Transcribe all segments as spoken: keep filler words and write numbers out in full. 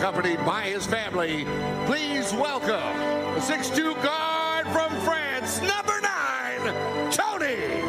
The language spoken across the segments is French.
accompanied by his family. Please welcome the six two guard from France, number nine, Tony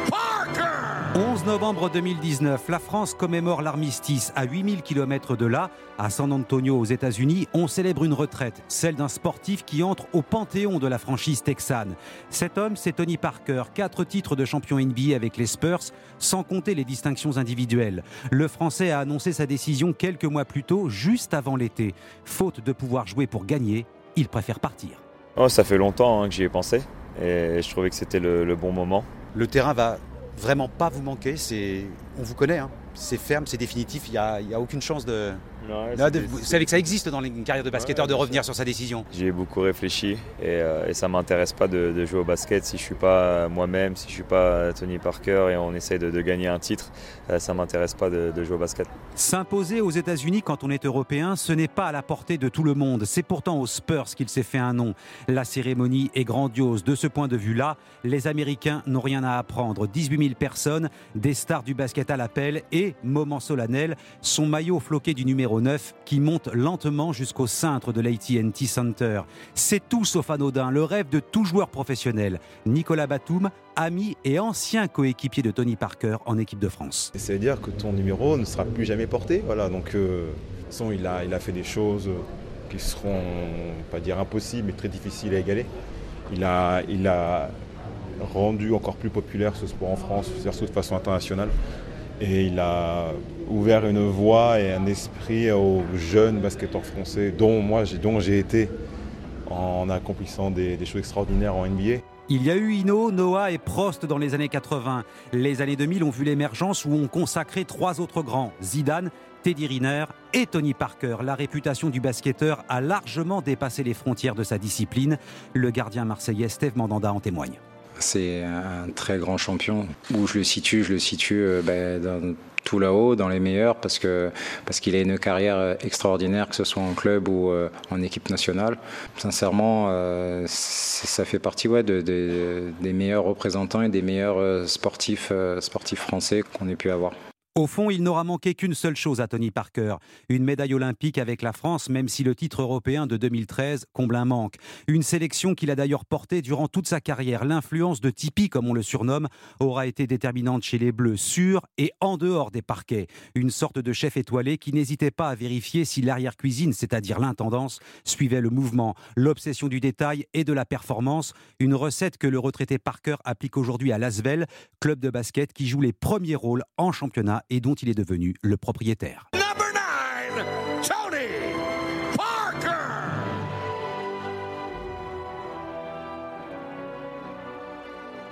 Parker. onze novembre deux mille dix-neuf, la France commémore l'armistice. À huit mille kilomètres de là, à San Antonio aux États-Unis, on célèbre une retraite, celle d'un sportif qui entre au panthéon de la franchise texane. Cet homme, c'est Tony Parker, quatre titres de champion N B A avec les Spurs, sans compter les distinctions individuelles. Le Français a annoncé sa décision quelques mois plus tôt, juste avant l'été. Faute de pouvoir jouer pour gagner, il préfère partir. Oh, ça fait longtemps hein, que j'y ai pensé et je trouvais que c'était le, le bon moment. Le terrain va vraiment pas vous manquer, c'est... on vous connaît, hein. C'est ferme, c'est définitif, il n'y a, a aucune chance de... Ouais, Là, de... Vous savez que ça existe dans une carrière de basketteur ouais, de revenir sur sa décision. J'y ai beaucoup réfléchi et, euh, et ça ne m'intéresse pas de, de jouer au basket si je ne suis pas moi-même, si je ne suis pas Tony Parker et on essaie de, de gagner un titre, euh, ça ne m'intéresse pas de, de jouer au basket. S'imposer aux États-Unis quand on est européen, ce n'est pas à la portée de tout le monde. C'est pourtant aux Spurs qu'il s'est fait un nom. La cérémonie est grandiose. De ce point de vue-là, les Américains n'ont rien à apprendre. dix-huit mille personnes, des stars du basket à l'appel et, moment solennel, son maillot floqué du numéro neuf qui monte lentement jusqu'au cintre de l'A T and T Center. C'est tout sauf anodin, le rêve de tout joueur professionnel. Nicolas Batum, ami et ancien coéquipier de Tony Parker en équipe de France. Ça veut dire que ton numéro ne sera plus jamais porté. Voilà, donc euh, de toute façon, il a, il a fait des choses qui seront, pas dire impossibles, mais très difficiles à égaler. Il a, il a rendu encore plus populaire ce sport en France, surtout de façon internationale. Et il a ouvert une voie et un esprit aux jeunes basketteurs français, dont moi j'ai, dont j'ai été en accomplissant des, des choses extraordinaires en N B A. Il y a eu Ino, Noah et Prost dans les années quatre-vingts. Les années deux mille ont vu l'émergence où on consacrait trois autres grands, Zidane, Teddy Riner et Tony Parker. La réputation du basketteur a largement dépassé les frontières de sa discipline. Le gardien marseillais Steve Mandanda en témoigne. C'est un très grand champion. Où je le situe, je le situe euh, ben, dans tout là-haut, dans les meilleurs, parce que parce qu'il a une carrière extraordinaire, que ce soit en club ou euh, en équipe nationale. Sincèrement, euh, ça fait partie ouais, de, de, des meilleurs représentants et des meilleurs euh, sportifs, euh, sportifs français qu'on ait pu avoir. Au fond, il n'aura manqué qu'une seule chose à Tony Parker, une médaille olympique avec la France, même si le titre européen de deux mille treize comble un manque. Une sélection qu'il a d'ailleurs portée durant toute sa carrière. L'influence de Tipeee, comme on le surnomme, aura été déterminante chez les Bleus, sur et en dehors des parquets. Une sorte de chef étoilé qui n'hésitait pas à vérifier si l'arrière-cuisine, c'est-à-dire l'intendance, suivait le mouvement, l'obsession du détail et de la performance. Une recette que le retraité Parker applique aujourd'hui à l'Asvel, club de basket qui joue les premiers rôles en championnat et dont il est devenu le propriétaire.